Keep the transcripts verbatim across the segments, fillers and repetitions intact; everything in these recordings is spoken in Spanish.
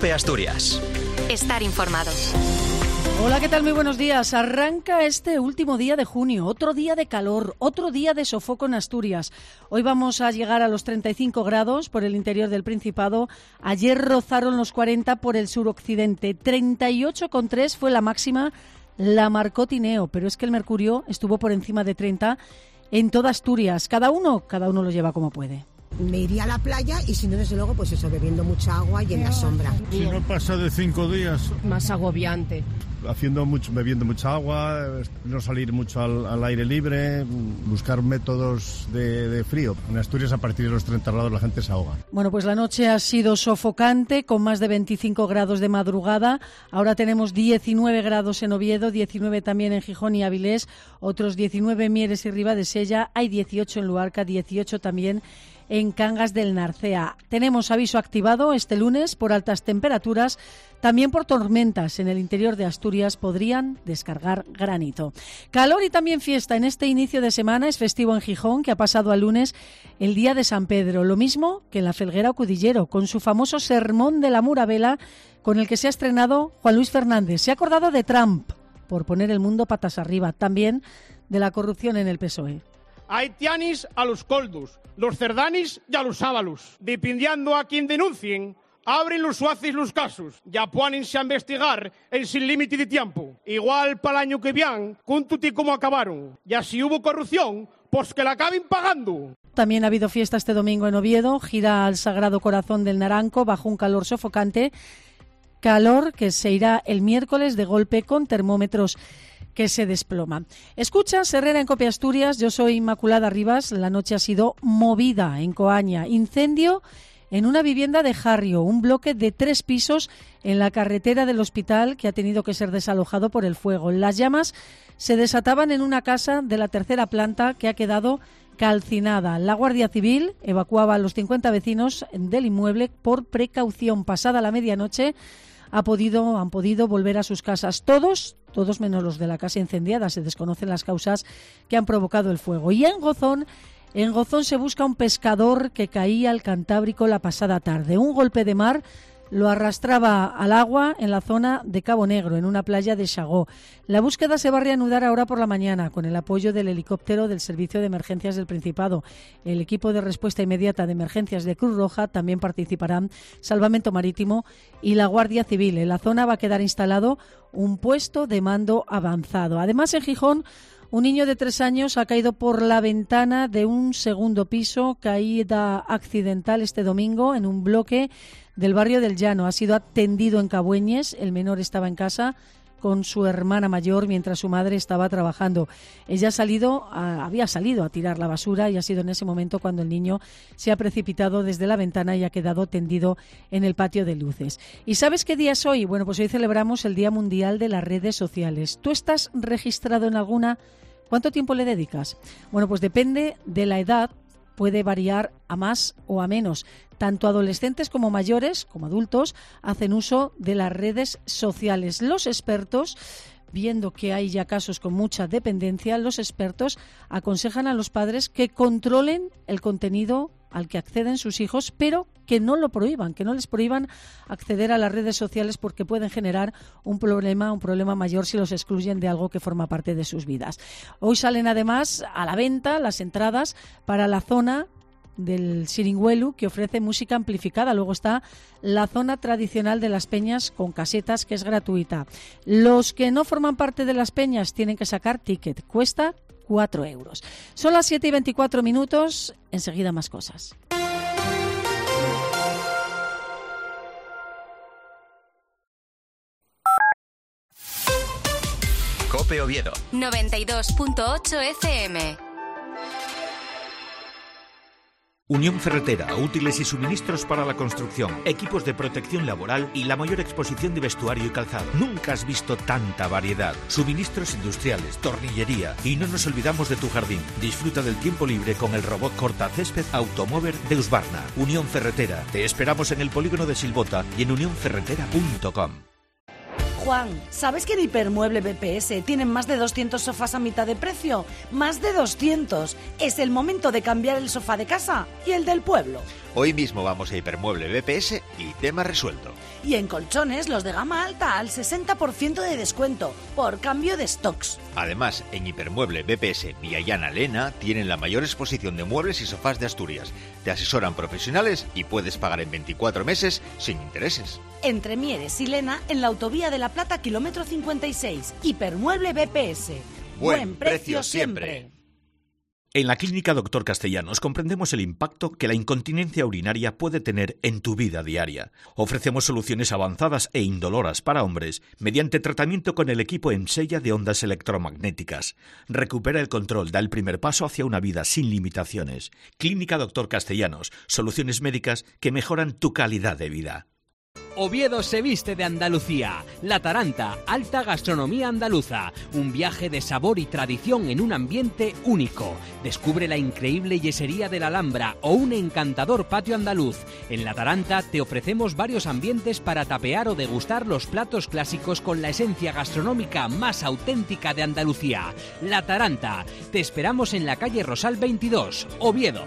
COPE Asturias. Estar informado. Hola, ¿qué tal? Muy buenos días. Arranca este último día de junio, otro día de calor, otro día de sofoco en Asturias. Hoy vamos a llegar a los treinta y cinco grados por el interior del Principado. Ayer rozaron los cuarenta por el suroccidente. treinta y ocho coma tres fue la máxima, la marcó Tineo, pero es que el mercurio estuvo por encima de treinta en toda Asturias. Cada uno, cada uno lo lleva como puede. Me iría a la playa y si no, desde luego, pues eso, bebiendo mucha agua y en la sombra. Si no pasa de cinco días. Más agobiante. Haciendo mucho, bebiendo mucha agua, no salir mucho al, al aire libre, buscar métodos de, de frío. En Asturias, a partir de los treinta grados, la gente se ahoga. Bueno, pues la noche ha sido sofocante, con más de veinticinco grados de madrugada. Ahora tenemos diecinueve grados en Oviedo, diecinueve también en Gijón y Avilés, otros diecinueve en Mieres y Ribadesella, hay dieciocho en Luarca, dieciocho también en Cangas del Narcea. Tenemos aviso activado este lunes por altas temperaturas, también por tormentas en el interior de Asturias, podrían descargar granizo. Calor y también fiesta en este inicio de semana. Es festivo en Gijón, que ha pasado al lunes el día de San Pedro, lo mismo que en la Felguera o Cudillero, con su famoso sermón de la Murabela, con el que se ha estrenado Juan Luis Fernández. Se ha acordado de Trump, por poner el mundo patas arriba, también de la corrupción en el P S O E. Haitianis a los coldus, los cerdanis y a los ábalos. Dependiendo a quien denuncien, abren los suacis los casos, ya pónense a investigar en sin límite de tiempo. Igual para el año que viene, cúntuti cómo acabaron. Y si hubo corrupción, pues que la acaben pagando. También ha habido fiesta este domingo en Oviedo, gira al Sagrado Corazón del Naranco bajo un calor sofocante. Calor que se irá el miércoles de golpe con termómetros que se desploma. Escuchas Herrera en COPE Asturias, yo soy Inmaculada Rivas. La noche ha sido movida en Coaña. Incendio en una vivienda de Jarrio, un bloque de tres pisos en la carretera del hospital que ha tenido que ser desalojado por el fuego. Las llamas se desataban en una casa de la tercera planta que ha quedado calcinada. La Guardia Civil evacuaba a los cincuenta vecinos del inmueble por precaución. Pasada la medianoche ha podido, han podido volver a sus casas. Todos, todos menos los de la casa incendiada. Se desconocen las causas que han provocado el fuego. Y en Gozón, en Gozón se busca un pescador que caía al Cantábrico la pasada tarde. Un golpe de mar lo arrastraba al agua en la zona de Cabo Negro, en una playa de Xagó. La búsqueda se va a reanudar ahora por la mañana con el apoyo del helicóptero del Servicio de Emergencias del Principado. El equipo de respuesta inmediata de emergencias de Cruz Roja también participarán, Salvamento Marítimo y la Guardia Civil. En la zona va a quedar instalado un puesto de mando avanzado. Además, en Gijón, un niño de tres años ha caído por la ventana de un segundo piso, caída accidental este domingo en un bloque del barrio del Llano. Ha sido atendido en Cabueñes. El menor estaba en casa con su hermana mayor mientras su madre estaba trabajando. Ella ha salido, a, había salido a tirar la basura y ha sido en ese momento cuando el niño se ha precipitado desde la ventana y ha quedado tendido en el patio de luces. ¿Y sabes qué día es hoy? Bueno, pues hoy celebramos el Día Mundial de las Redes Sociales. ¿Tú estás registrado en alguna? ¿Cuánto tiempo le dedicas? Bueno, pues depende de la edad, puede variar a más o a menos. Tanto adolescentes como mayores, como adultos, hacen uso de las redes sociales. Los expertos, viendo que hay ya casos con mucha dependencia, los expertos aconsejan a los padres que controlen el contenido al que acceden sus hijos, pero que no lo prohíban, que no les prohíban acceder a las redes sociales porque pueden generar un problema, un problema mayor si los excluyen de algo que forma parte de sus vidas. Hoy salen además a la venta las entradas para la zona del Siringuelu, que ofrece música amplificada. Luego está la zona tradicional de las peñas con casetas, que es gratuita. Los que no forman parte de las peñas tienen que sacar ticket. Cuesta cuatro euros. Son las siete y veinticuatro minutos. Enseguida más cosas. COPE Oviedo noventa y dos punto ocho F M. Unión Ferretera, útiles y suministros para la construcción, equipos de protección laboral y la mayor exposición de vestuario y calzado. Nunca has visto tanta variedad. Suministros industriales, tornillería y no nos olvidamos de tu jardín. Disfruta del tiempo libre con el robot cortacésped Automover de Husqvarna. Unión Ferretera. Te esperamos en el polígono de Silbota y en unión ferretera punto com. Juan, ¿sabes que en Hipermueble B P S tienen más de doscientos sofás a mitad de precio? ¡Más de doscientos! Es el momento de cambiar el sofá de casa y el del pueblo. Hoy mismo vamos a Hipermueble B P S y tema resuelto. Y en colchones, los de gama alta al sesenta por ciento de descuento por cambio de stocks. Además, en Hipermueble B P S Villallana Lena tienen la mayor exposición de muebles y sofás de Asturias. Te asesoran profesionales y puedes pagar en veinticuatro meses sin intereses. Entre Mieres y Lena, en la autovía de La Plata, kilómetro cincuenta y seis. Hipermueble B P S. Buen, Buen precio, precio siempre. siempre. En la Clínica Doctor Castellanos comprendemos el impacto que la incontinencia urinaria puede tener en tu vida diaria. Ofrecemos soluciones avanzadas e indoloras para hombres mediante tratamiento con el equipo Ensella de ondas electromagnéticas. Recupera el control, da el primer paso hacia una vida sin limitaciones. Clínica Doctor Castellanos, soluciones médicas que mejoran tu calidad de vida. Oviedo se viste de Andalucía. La Taranta, alta gastronomía andaluza. Un viaje de sabor y tradición en un ambiente único. Descubre la increíble yesería de la Alhambra o un encantador patio andaluz. En La Taranta te ofrecemos varios ambientes para tapear o degustar los platos clásicos con la esencia gastronómica más auténtica de Andalucía. La Taranta. Te esperamos en la calle Rosal veintidós, Oviedo.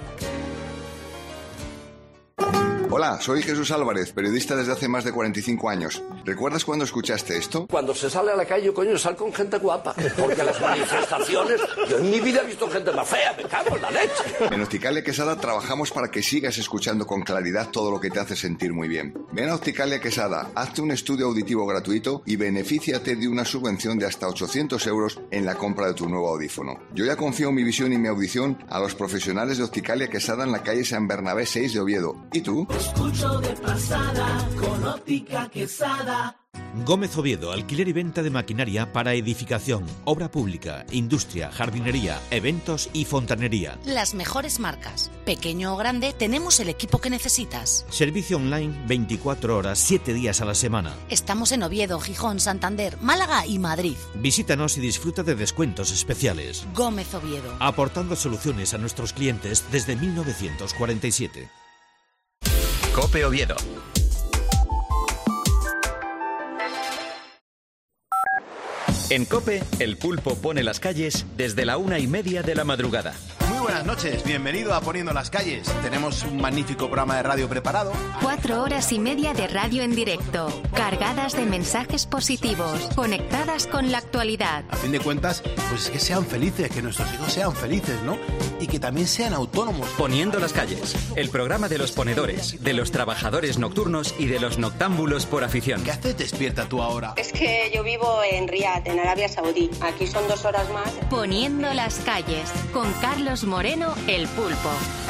Hola, soy Jesús Álvarez, periodista desde hace más de cuarenta y cinco años. ¿Recuerdas cuando escuchaste esto? Cuando se sale a la calle, coño, sal con gente guapa. Porque las manifestaciones... Yo en mi vida he visto gente más fea, me cago en la leche. En Opticalia Quesada trabajamos para que sigas escuchando con claridad todo lo que te hace sentir muy bien. Ven a Opticalia Quesada, hazte un estudio auditivo gratuito y benefíciate de una subvención de hasta ochocientos euros en la compra de tu nuevo audífono. Yo ya confío mi visión y mi audición a los profesionales de Opticalia Quesada en la calle San Bernabé seis de Oviedo. ¿Y tú? Escucho de pasada con Óptica Quesada. Gómez Oviedo, alquiler y venta de maquinaria para edificación, obra pública, industria, jardinería, eventos y fontanería. Las mejores marcas. Pequeño o grande, tenemos el equipo que necesitas. Servicio online veinticuatro horas, siete días a la semana. Estamos en Oviedo, Gijón, Santander, Málaga y Madrid. Visítanos y disfruta de descuentos especiales. Gómez Oviedo. Aportando soluciones a nuestros clientes desde mil novecientos cuarenta y siete. COPE Oviedo. En COPE, el pulpo pone las calles desde la una y media de la madrugada. Muy buenas noches, bienvenido a Poniendo las Calles. Tenemos un magnífico programa de radio preparado. Cuatro horas y media de radio en directo, cargadas de mensajes positivos, conectadas con la actualidad. A fin de cuentas, pues es que sean felices, que nuestros hijos sean felices, ¿no? Y que también sean autónomos. Poniendo las Calles, el programa de los ponedores, de los trabajadores nocturnos y de los noctámbulos por afición. ¿Qué haces despierta tú ahora? Es que yo vivo en Riad, en Arabia Saudí. Aquí son dos horas más. Poniendo las Calles, con Carlos Moreno, el pulpo.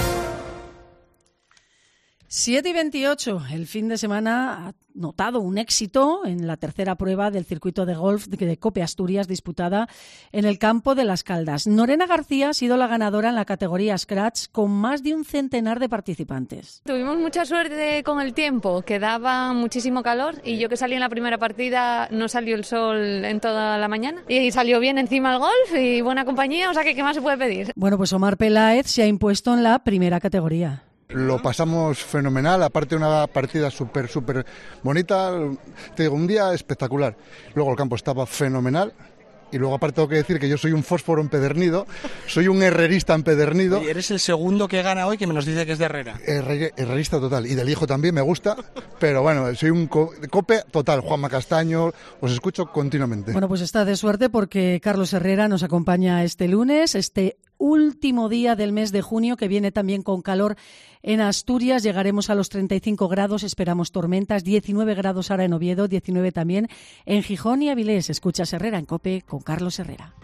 siete y veintiocho, el fin de semana ha notado un éxito en la tercera prueba del circuito de golf de COPE Asturias disputada en el campo de Las Caldas. Norena García ha sido la ganadora en la categoría Scratch con más de un centenar de participantes. Tuvimos mucha suerte con el tiempo, que daba muchísimo calor y yo que salí en la primera partida no salió el sol en toda la mañana y salió bien encima el golf y buena compañía, o sea que ¿qué más se puede pedir? Bueno, pues Omar Peláez se ha impuesto en la primera categoría. Lo pasamos fenomenal, aparte una partida súper, súper bonita, te digo, un día espectacular. Luego el campo estaba fenomenal y luego aparte tengo que decir que yo soy un fósforo empedernido, soy un herrerista empedernido. Y eres el segundo que gana hoy que me nos dice que es de Herrera. Herre, herrerista total, y del hijo también me gusta, pero bueno, soy un co- cope total, Juanma Castaño, os escucho continuamente. Bueno, pues está de suerte porque Carlos Herrera nos acompaña este lunes, este último día del mes de junio, que viene también con calor en Asturias. Llegaremos a los treinta y cinco grados, esperamos tormentas, diecinueve grados ahora en Oviedo, diecinueve también en Gijón y Avilés. Escuchas Herrera en COPE con Carlos Herrera.